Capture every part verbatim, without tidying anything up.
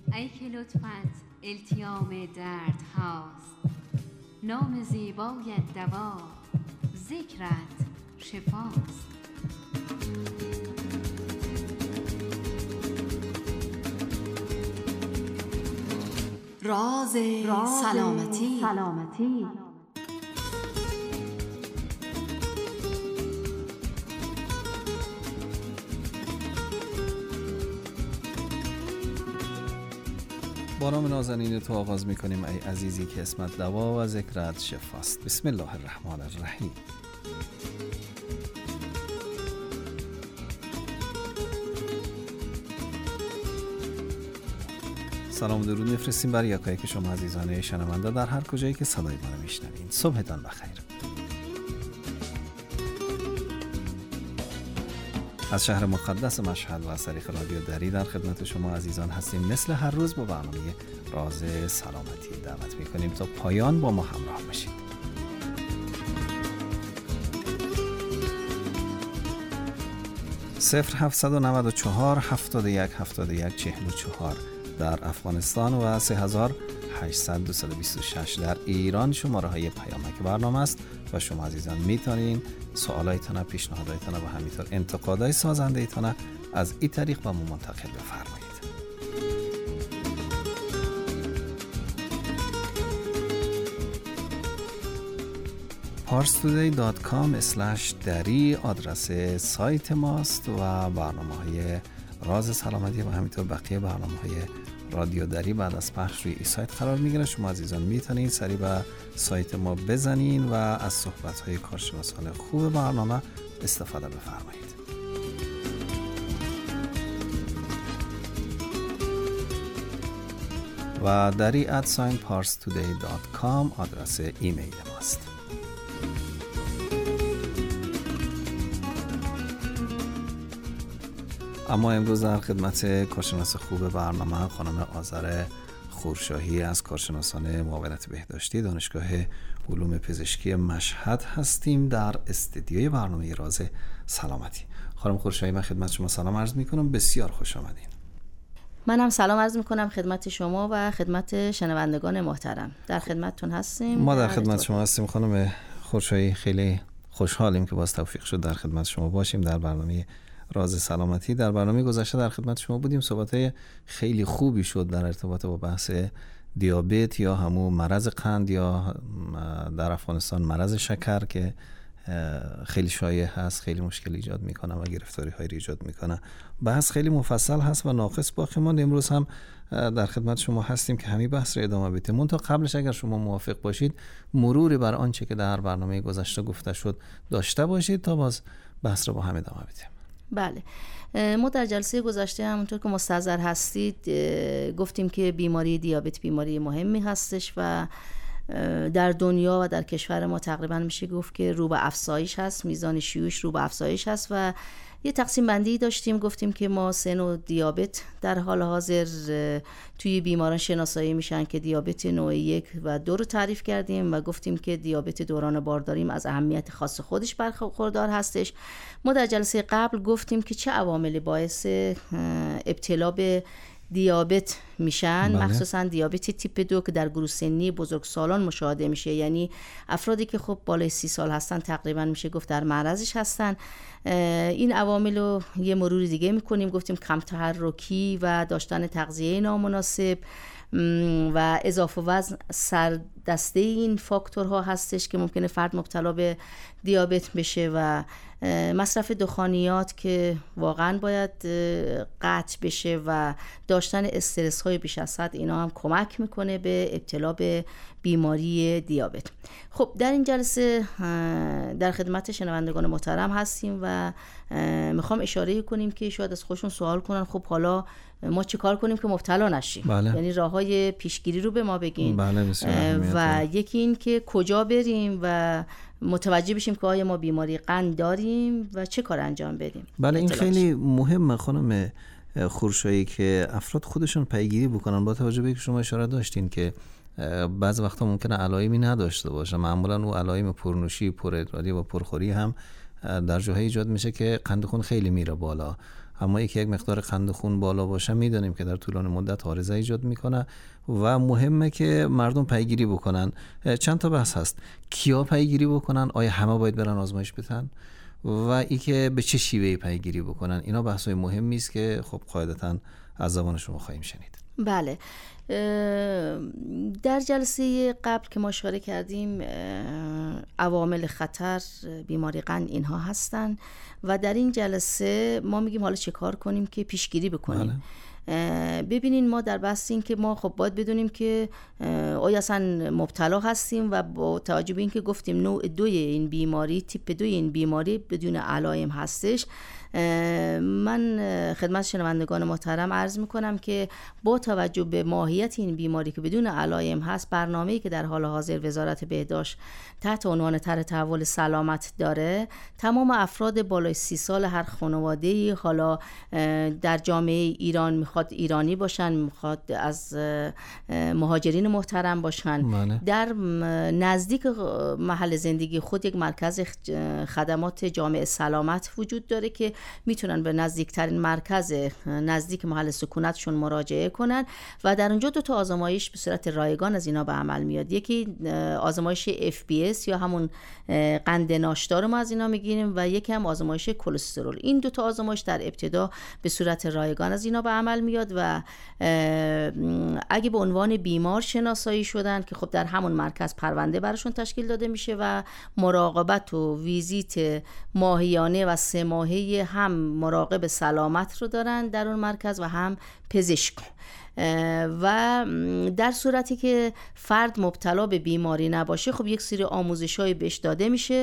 ای که لطفت التیام درد هاست، نام زیبایت دوا، ذکرت شفاست. راز سلامتی, سلامتی. با نام نازنین تو آغاز میکنیم ای عزیزی که اسمت دوا و ذکرت شفاست. بسم الله الرحمن الرحیم. سلام و درود میفرستیم برای یکایک شما عزیزان شنونده در هر کجایی که صدای ما رو میشنوین. صبحتان بخیر. از شهر مقدس مشهد و از طریق رادیو دری در خدمت شما عزیزان هستیم. مثل هر روز با برنامه راز سلامتی دعوت میکنیم تا پایان با ما همراه باشید. صفر هفتصد و نود و چهار هفتاد و یک هفتاد و یک چهل و چهار در افغانستان و سه هزار و هشتصد دویست و بیست و شش در ایران شماره های پیامک برنامه است و شما عزیزان میتونین سوالایتان، پیشنهادایتان و همینطور انتقادای سازنده ایتان از این طریق با ما منتقل بفرمایید. پارس تودی دات کام اسلش دری آدرس سایت ماست و برنامه‌های راز سلامتی و همینطور بقیه برنامه‌های رادیو دری بعد از پخش روی این سایت قرار میگیره. شما عزیزان میتونید سریع به سایت ما بزنین و از صحبت‌های کارشناسان خوب برنامه استفاده بفرمایید. و دری ات ساین پارس تودی دات کام آدرس ایمیل ماست. اما امروز در خدمت کارشناس خوب برنامه خانم آذر خورشاهی از کارشناسان معاونت بهداشتی دانشگاه علوم پزشکی مشهد هستیم در استدیوی برنامه راز سلامتی. خانم خورشاهی، من خدمت شما سلام عرض میکنم. بسیار خوش آمدین. من هم سلام عرض میکنم خدمت شما و خدمت شنوندگان محترم. در خدمتتون هستیم. ما در خدمت شما هستیم خانم خورشاهی. خیلی خوشحالیم که باز توفیق شد در خدمت شما باشیم در برنامه راز سلامتی. در برنامه گذشته در خدمت شما بودیم، صحبت‌های خیلی خوبی شد در ارتباط با بحث دیابت یا همون مرض قند یا در افغانستان مرض شکر که خیلی شایع هست، خیلی مشکل ایجاد میکنه و گرفتاری های ایجاد میکنه. بحث خیلی مفصل هست و ناقص باقی ماند. امروز هم در خدمت شما هستیم که همین بحث رو ادامه بدیم. تا قبلش اگر شما موافق باشید مروری بر آنچه که در برنامه گذشته گفته شد داشته باشید تا باز بحث رو با هم ادامه بدیم. بله، ما در جلسه گذشته همونطور که مستحضر هستید گفتیم که بیماری دیابت بیماری مهمی هستش و در دنیا و در کشور ما تقریبا میشه گفت که رو به افزایش هست، میزان شیوعش رو به افزایش هست و یه تقسیم بندی داشتیم. گفتیم که ما سه نوع دیابت در حال حاضر توی بیماران شناسایی میشن که دیابت نوع یک و دو رو تعریف کردیم و گفتیم که دیابت دوران بارداریم از اهمیت خاص خودش برخوردار هستش. ما در جلسه قبل گفتیم که چه عواملی باعث ابتلا به دیابت میشن، بله. مخصوصا دیابت تیپ دو که در گروه سنی بزرگسالان مشاهده میشه، یعنی افرادی که خب بالای سی سال هستن تقریبا میشه گفت در معرضش هستن. این عوامل رو یه مرور دیگه میکنیم. گفتیم کم تحرکی و داشتن تغذیه نامناسب و اضافه وزن سر دسته این فاکتورها هستش که ممکنه فرد مبتلا به دیابت بشه و مصرف دخانیات که واقعا باید قطع بشه و داشتن استرس های بیش از حد اینا هم کمک میکنه به ابتلا به بیماری دیابت. خب در این جلسه در خدمت شنوندگان محترم هستیم و میخوام اشاره کنیم که شاید از خودشون سوال کنن خب حالا ما چی کار کنیم که مبتلا نشیم؟ بله. یعنی راههای پیشگیری رو به ما بگین. بله و یکی این که کجا بریم و متوجه بشیم که آیا ما بیماری قند داریم و چه کار انجام بدیم. بله این خیلی مهمه خانم خورشاهی که افراد خودشون پیگیری بکنن، با توجه به که شما اشاره داشتین که بعض وقتا ممکنه علائمی نداشته باشه. معمولا اون علائم پرنوشی، پرادراری و پرخوری هم در جاهای ایجاد میشه که قند خون خیلی میره بالا. اما یکی یک مقدار قند خون بالا باشه میدونیم که در طولانی مدت عارضه ایجاد میکنه و مهمه که مردم پیگیری بکنن. چند تا بحث هست، کیا پیگیری بکنن، آیا همه باید برن آزمایش بدن و ای که به چه شیوهی پیگیری بکنن. اینا بحث‌های مهمی است که خب قاعدتاً از زبان شما خواهیم شنید. بله، در جلسه قبل که ما اشاره کردیم عوامل خطر بیماری قند اینها هستن و در این جلسه ما میگیم حالا چه کار کنیم که پیشگیری بکنیم. بله. ببینین ما در بحث این که ما خب باید بدونیم که آیا اصلا مبتلا هستیم و با توجه به این که گفتیم نوع دوی این بیماری، تیپ دوی این بیماری بدون علائم هستش، من خدمت شنوندگان محترم عرض میکنم که با توجه به ماهیت این بیماری که بدون علائم هست، برنامه‌ای که در حال حاضر وزارت بهداشت تحت عنوان طرح تحول سلامت داره، تمام افراد بالای سی سال هر خانواده‌ای، حالا در جامعه ایران میخواد ایرانی باشن، میخواد از مهاجرین محترم باشن، مانه. در نزدیک محل زندگی خود یک مرکز خدمات جامعه سلامت وجود داره که میتونن به نزدیکترین مرکز نزدیک محل سکونتشون مراجعه کنن و در اونجا دو تا آزمایش به صورت رایگان از اینا به عمل میاد. یکی آزمایش اف بی اس یا همون قند ناشتا رو ما از اینا میگیریم و یکی هم آزمایش کلسترول. این دو تا آزمایش در ابتدا به صورت رایگان از اینا به عمل میاد و اگه به عنوان بیمار شناسایی شدن که خب در همون مرکز پرونده براشون تشکیل داده میشه و مراقبت و ویزیت ماهیانه و سه ماهه هم مراقب سلامت رو دارن در اون مرکز و هم پزشک. و در صورتی که فرد مبتلا به بیماری نباشه خب یک سری آموزش‌های بهش داده میشه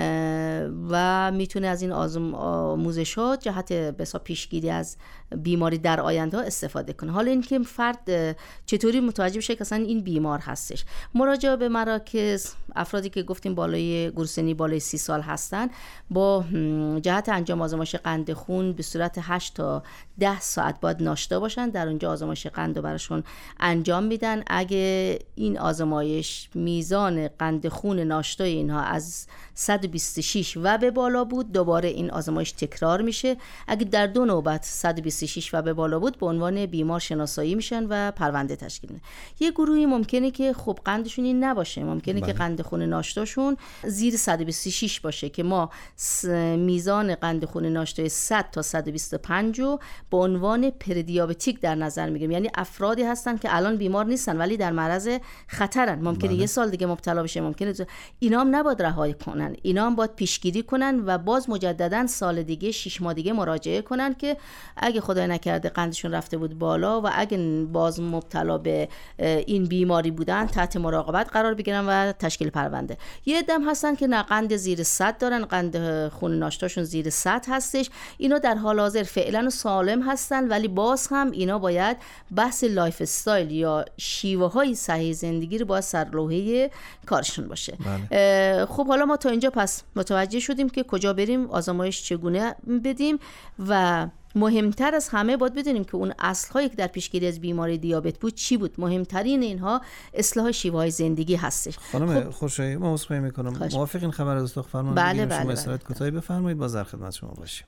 و میتونه از این آموزش‌ها جهت به حساب پیشگیری از بیماری در آینده استفاده کنه. حالا این که فرد چطوری متوجه بشه که اصلا این بیمار هستش، مراجعه به مراکز، افرادی که گفتیم بالای گروه‌سنی بالای سی سال هستن با جهت انجام آزمایش قند خون به صورت هشت تا ده ساعت باید ناشتا باشن، در اونجا آزمایش قند رو براشون انجام میدن. اگه این آزمایش میزان قند خون ناشتای اینها از صد و بیست و شش و به بالا بود، دوباره این آزمایش تکرار میشه. اگه در دو نوبت صد و بیست و شش و به بالا بود، به عنوان بیمار شناسایی میشن و پرونده تشکیل میدن. یه گروهی ممکنه که خب قندشون این نباشه، ممکنه بله. که قند خون ناشتاشون زیر صد و بیست و شش باشه که ما میزان قند خون ناشتای صد تا صد و بیست و پنج رو به عنوان پردیابتیک در نظر میگیریم. یعنی افرادی هستن که الان بیمار نیستن ولی در معرض خطرن، ممکنه بله. یه سال دیگه مبتلا بشه، ممکنه اینا هم نباید رها کنن، اینا هم باید پیشگیری کنن و باز مجددا سال دیگه شش ماه دیگه مراجعه کنن که اگه خدای نکرده قندشون رفته بود بالا و اگه باز مبتلا به این بیماری بودن تحت مراقبت قرار بگیرن و تشکیل پرونده. یه عدم هستن که نه قند زیر صد دارن، قند خون ناشتاشون زیر صد هستش، اینا در حال حاضر فعلا سالم هستن ولی باز هم اینا باید بحث لایف استایل یا شیوه های صحیح زندگی رو باید سرلوحه کارشون باشه. بله. خب حالا ما تا اینجا پس متوجه شدیم که کجا بریم، آزمایش چگونه بدیم و مهمتر از همه باید بدونیم که اون اصل‌هایی که در پیشگیری از بیماری دیابت بود چی بود. مهمترین اینها اصلاح شیوه‌های زندگی هستش. خانم خب خوشایی ما عذرخواهی می‌کنم، موافقین خبر از اتاق فرمان بله بله شما استراحت کوتاهی بفرمایید، باز در خدمت شما باشیم.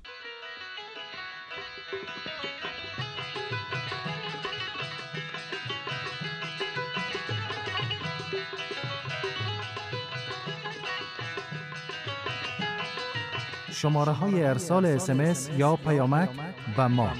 شماره های ارسال اس ام اس یا پیامک و ما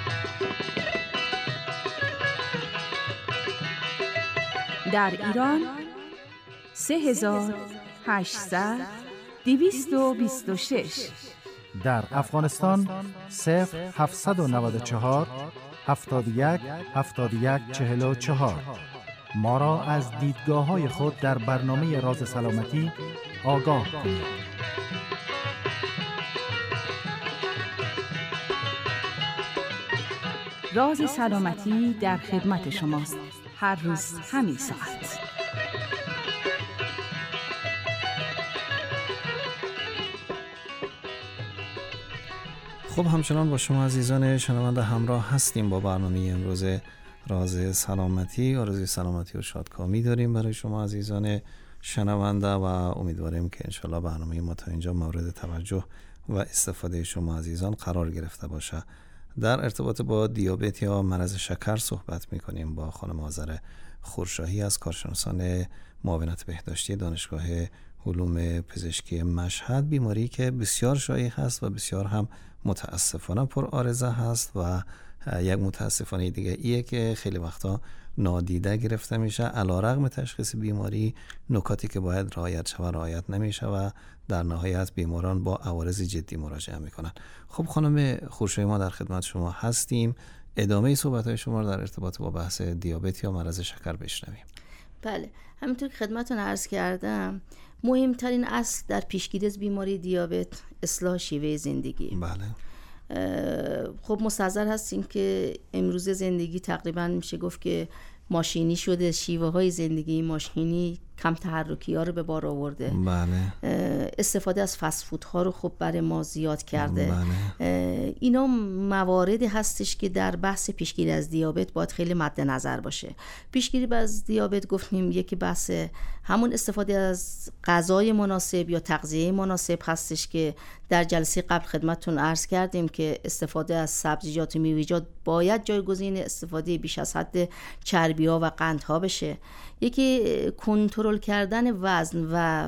در ایران سه هزار و هشتصد دویست و بیست و شش، در افغانستان صفر هفتصد و نود و چهار هفتاد و یک هفتاد و یک چهل و چهار. ما را از دیدگاه های خود در برنامه راز سلامتی آگاه کنید. راز سلامتی در خدمت شماست، هر روز همین ساعت. خب همچنان با شما عزیزان شنونده همراه هستیم با برنامه امروز راز سلامتی. آرزوی سلامتی و شادکامی داریم برای شما عزیزان شنونده و امیدواریم که انشالله برنامه ما تا اینجا مورد توجه و استفاده شما عزیزان قرار گرفته باشه. در ارتباط با دیابت یا مرض شکر صحبت می‌کنیم با خانم آذر خورشاهی از کارشناسان معاونت بهداشتی دانشگاه علوم پزشکی مشهد. بیماری که بسیار شایع هست و بسیار هم متاسفانه پر عارضه هست و یک متاسفانه دیگه ایه که خیلی وقتا نادیده گرفته میشه. علیرغم تشخیص بیماری نکاتی که باید رعایت شود رعایت نمیشه و در نهایت بیماران با عوارض جدی مراجعه میکنن. خب خانم خورشاهی، ما در خدمت شما هستیم. ادامه صحبت‌های شما رو در ارتباط با بحث دیابت یا مرض شکر بشنویم. بله، همونطور که خدمتتون عرض کردم، مهمترین اصل در پیشگیری از بیماری دیابت اصلاح شیوه زندگی. بله. خب مستحضر هستیم که امروز زندگی تقریبا میشه گفت که ماشینی شده، شیوه های زندگی ماشینی، کم تحرکی ها رو به بار آورده. بله. استفاده از فست فود ها رو خب برای ما زیاد کرده. بله. اینا مواردی هستش که در بحث پیشگیری از دیابت باید خیلی مد نظر باشه. پیشگیری از دیابت گفتیم یکی بحث همون استفاده از غذای مناسب یا تغذیه مناسب هستش که در جلسه قبل خدمتتون عرض کردیم که استفاده از سبزیجات و میوه‌جات باید جایگزین استفاده بیش از حد چربی‌ها و قندها بشه. یکی کنترل کردن وزن و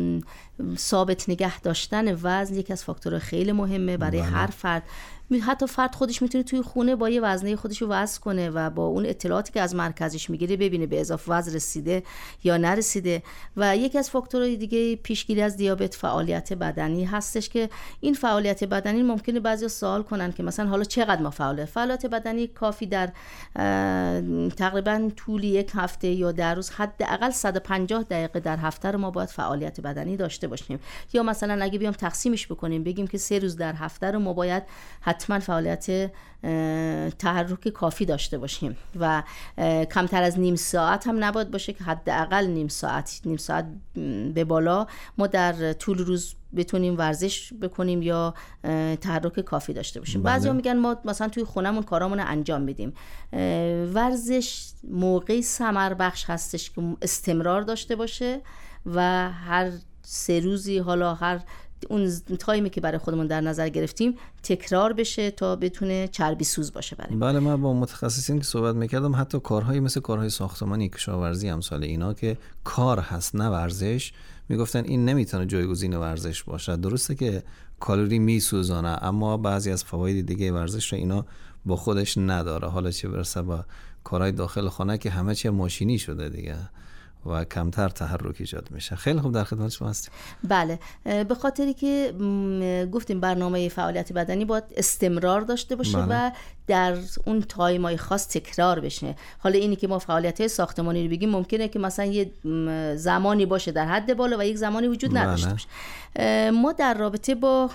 ثابت نگه داشتن وزن یکی از فاکتورهای خیلی مهمه برای بله. هر فرد. حتی فرد خودش میتونه توی خونه با یه وزنه خودش رو وزن کنه و با اون اطلاعاتی که از مرکزش میگیره ببینه به اضافه وزن رسیده یا نرسیده. و یکی از فاکتورهای دیگه پیشگیری از دیابت فعالیت بدنی هستش که این فعالیت بدنی ممکنه بعضیا سوال کنن که مثلا حالا چقدر ما فعالیت فعالیت بدنی کافی در تقریبا طول یک هفته یا در روز حداقل صد و پنجاه دقیقه در هفته رو ما باید فعالیت بدنی داشته باشیم. یا مثلا اگه بیام تقسیمش بکنیم بگیم که سه روز در هفته رو ما باید حتما فعالیت تحرک کافی داشته باشیم و کمتر از نیم ساعت هم نباید باشه که حداقل نیم ساعت نیم ساعت به بالا ما در طول روز بتونیم ورزش بکنیم یا تحرک کافی داشته باشیم. بله. بعضیا میگن ما مثلا توی خونمون کارامون رو انجام میدیم. ورزش موقعی ثمر بخش هستش که استمرار داشته باشه و هر سه روزی حالا هر اون تایمی که برای خودمون در نظر گرفتیم تکرار بشه تا بتونه چربی سوز باشه برای ما. بله، من با متخصصین که صحبت میکردم حتی کارهایی مثل کارهای ساختمانی، کشاورزی، امثال اینا که کار هست نه ورزش، میگفتن این نمیتونه جایگزین ورزش باشه. درسته که کالری میسوزانه اما بعضی از فواید دیگه ورزش رو اینا با خودش نداره. حالا چه برسه با کارهای داخل خانه که همه چی ماشینی شده دیگه و کمتر تحرک ایجاد میشه. خیلی خوب، در خدمت شما هستیم. بله، به خاطری که گفتیم برنامه فعالیت بدنی باید استمرار داشته باشه. بله. و در اون تایمای خاص تکرار بشه. حالا اینی که ما فعالیت‌های ساختمانی رو بگیم ممکنه که مثلا یه زمانی باشه در حد بالا و یک زمانی وجود نداشته باشه. ما در رابطه با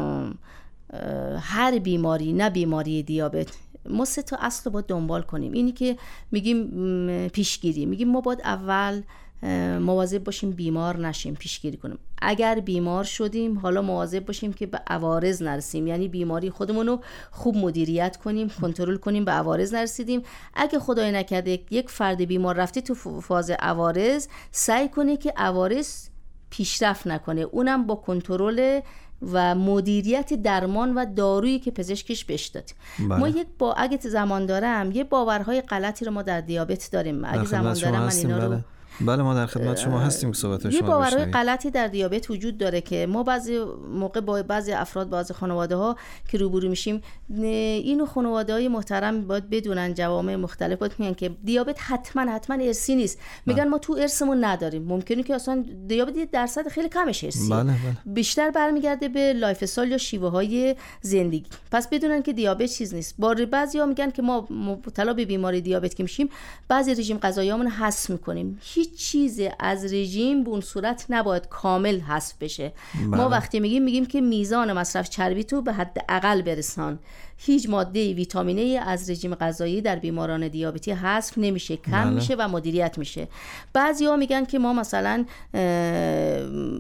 هر بیماری، نه بیماری دیابت، ما سه تا اصل رو باید دنبال کنیم. اینی که میگیم پیشگیری، میگیم ما باید اول مواظب باشیم بیمار نشیم، پیشگیری کنیم. اگر بیمار شدیم حالا مواظب باشیم که به عوارض نرسیم، یعنی بیماری خودمون رو خوب مدیریت کنیم، کنترل کنیم، به عوارض نرسیدیم. اگه خدای نکرده یک فرد بیمار رفته تو فاز عوارض، سعی کنه که عوارض پیشرفت نکنه، اونم با کنترل و مدیریت درمان و دارویی که پزشکش بهش داد. بله. ما یک با اگه زمان دارم یه باورهای غلطی رو ما در دیابت داریم. اگه زمان دارم من اینا رو بله. بله ما در خدمت شما هستیم که صحبت شما یه باورهای غلطی در دیابت وجود داره که ما بعضی موقع با بعضی افراد، بعضی خانواده ها که روبرو میشیم، اینو خانواده های محترم باید بدونن، جوامع مختلف باید میگن که دیابت حتما حتما ارثی نیست. میگن ما تو ارثمون نداریم. ممکنه که اصلا دیابت درصد خیلی کمش ارثیه. بله بله. بیشتر برمیگرده به لایف استایل یا شیوه های زندگی. پس بدونن که دیابت چیز نیست. با بعضیا میگن که ما مبتلا به بیماری دیابت که میشیم بعضی رژیم غذاییامون رو حذف میکنیم. هیچ چیز از رژیم به اون صورت نباید کامل حذف بشه. بله. ما وقتی میگیم میگیم که میزان مصرف چربی تو به حد اقل برسان. هیچ ماده ویتامینی از رژیم غذایی در بیماران دیابتی حذف نمیشه، کم بله. میشه و مدیریت میشه. بعضیا میگن که ما مثلا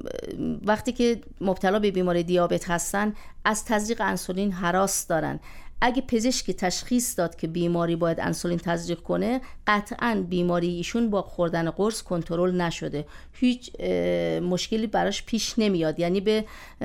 وقتی که مبتلا به بیماری دیابت هستن از تزریق انسولین هراس دارن. اگه پزشکی تشخیص داد که بیماری باید انسولین تزریق کنه، قطعاً بیماری ایشون با خوردن قرص کنترل نشده، هیچ مشکلی براش پیش نمیاد. یعنی به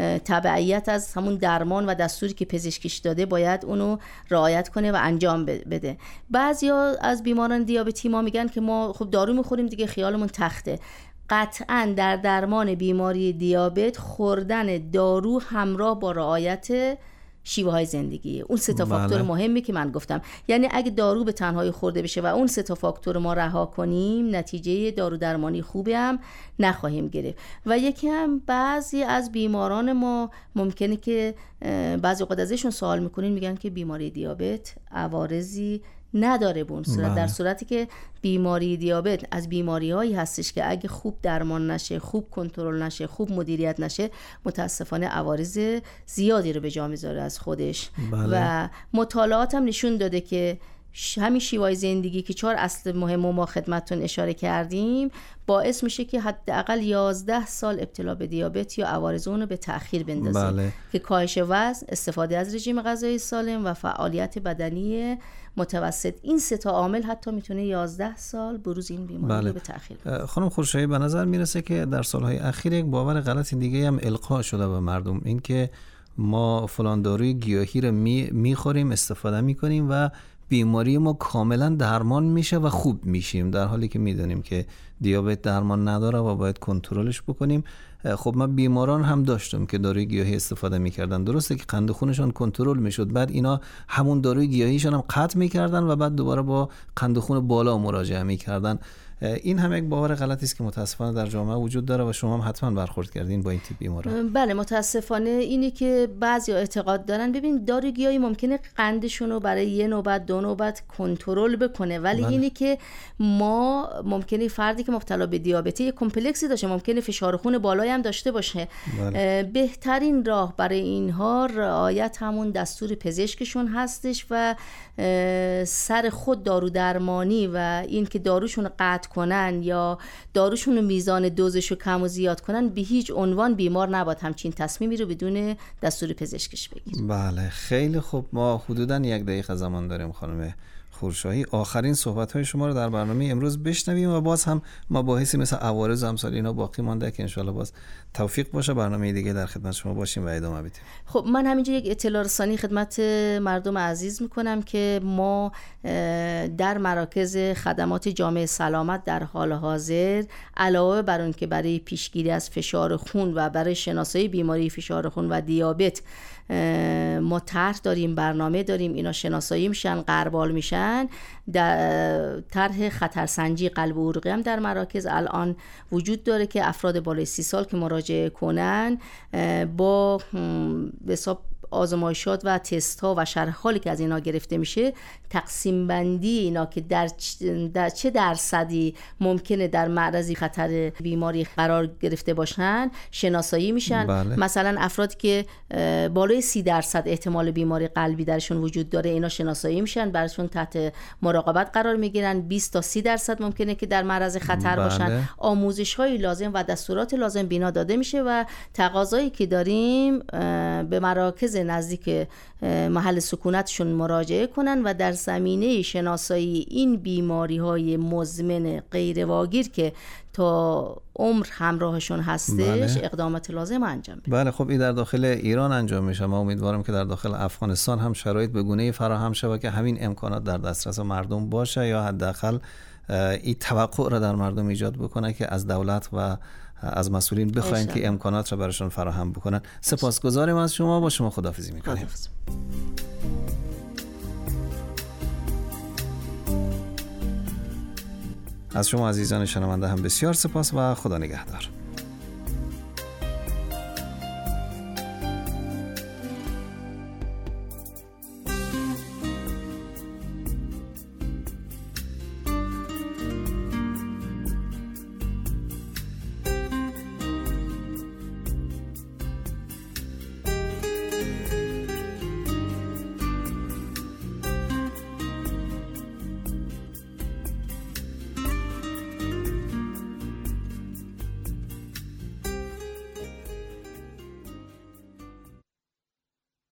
تبعیت از همون درمان و دستوری که پزشکیش داده باید اونو رعایت کنه و انجام بده. بعضیا از بیماران دیابتی ما میگن که ما خب دارو میخوریم دیگه خیالمون تخته. قطعاً در درمان بیماری دیابت خوردن دارو همراه با رعایت شیوه های زندگی، اون سه تا فاکتور مهمی که من گفتم. یعنی اگه دارو به تنهایی خورده بشه و اون سه تا فاکتور ما رها کنیم، نتیجه دارو درمانی خوبی هم نخواهیم گرفت. و یکی هم بعضی از بیماران ما ممکنه که بعضی وقت ازشون سوال میکنین، میگن که بیماری دیابت عوارضی نداره به اون صورت، در صورتی که بیماری دیابت از بیماری هایی هستش که اگه خوب درمان نشه، خوب کنترل نشه، خوب مدیریت نشه، متاسفانه عوارض زیادی رو به جا میذاره از خودش. بله. و مطالعات هم نشون داده که همین شیوه زندگی که چهار اصل مهم و ما خدمتتون اشاره کردیم باعث میشه که حداقل یازده سال ابتلا به دیابت یا عوارض اون رو به تأخیر بندازه. بله. که کاهش وزن، استفاده از رژیم غذایی سالم و فعالیت بدنی متوسط، این سه تا عامل حتی میتونه یازده سال بروز این بیماری بله. به تأخیر بندازه. خانم خورشایی، به نظر میرسه که در سالهای اخیر یک باور غلط دیگه هم القا شده به مردم، این که ما فلان داروی گیاهی رو می میخوریم، استفاده میکنیم و بیماری ما کاملا درمان میشه و خوب میشیم، در حالی که میدونیم که دیابت درمان نداره و باید کنترلش بکنیم. خب من بیماران هم داشتم که داروی گیاهی استفاده میکردن، درسته که قند خونشان کنترل میشد، بعد اینا همون داروی گیاهیشون هم قطع میکردن و بعد دوباره با قند خون بالا مراجعه میکردن. این هم یک باور غلطی است که متاسفانه در جامعه وجود داره و شما هم حتما برخورد کردین با این تیپ بیماران. بله، متاسفانه اینی که بعضیا اعتقاد دارن، ببین داروی گیاهی ممکنه قندشون رو برای یه نوبت دو نوبت کنترل بکنه، ولی بله. اینی که ما ممکنه فردی که مبتلا به دیابت یه کمپلکسی داشته، ممکنه فشار خون بالایی هم داشته باشه. بله. بهترین راه برای اینها رعایت همون دستور پزشکشون هستش و سر خود دارو درمانی و این که داروشون قطع کنن یا داروشون میزان دوزش رو کم و زیاد کنن، به هیچ عنوان بیمار نباید همچین تصمیمی رو بدون دستور پزشکش بگیره. بله، خیلی خوب. ما حدوداً یک دقیقه زمان داریم خانم خورشایی. آخرین صحبت‌های شما رو در برنامه امروز بشنویم و باز هم مباحثی مثل عوارض و امثال اینا باقی مانده که انشالله باز توفیق باشه برنامه دیگه در خدمت شما باشیم و ادامه بدیم. خب من همینجا یک اطلاع رسانی خدمت مردم عزیز میکنم که ما در مراکز خدمات جامعه سلامت در حال حاضر علاوه بر اون که برای پیشگیری از فشار خون و برای شناسایی بیماری فشار خون و دیابت ما طرح داریم، برنامه داریم، اینا شناسایی میشن، غربال میشن. در طرح خطرسنجی قلب و عروقی هم در مراکز الان وجود داره که افراد بالای سی سال که مراجعه کنن با حساب آزمایشات و تست ها و شرح حالی که از اینا گرفته میشه، تقسیم بندی اینا که در, در چه درصدی ممکنه در معرض خطر بیماری قرار گرفته باشن شناسایی میشن. بله. مثلا افرادی که بالای سی درصد احتمال بیماری قلبی درشون وجود داره، اینا شناسایی میشن، براشون تحت مراقبت قرار میگیرن. بیست تا سی درصد ممکنه که در معرض خطر بله. باشن. آموزش های لازم و دستورات لازم بینا داده میشه و تقاضایی که داریم به مراکز نزدیک محل سکونتشون مراجعه کنن و در زمینه شناسایی این بیماری های مزمن غیر واگیر که تا عمر همراهشون هستش بله. اقدامات لازم انجام بدن. بله، خب این در داخل ایران انجام میشه. ما امیدوارم که در داخل افغانستان هم شرایط به گونه‌ای فراهم شود که همین امکانات در دسترس مردم باشه یا حداقل این توقع را در مردم ایجاد بکنه که از دولت و از مسئولین بخواین که امکانات را براشون فراهم بکنن. سپاسگزاریم از شما. با شما خداحافظی میکنیم. خداحافظ. از شما عزیزان شنونده هم بسیار سپاس و خدا نگهدار.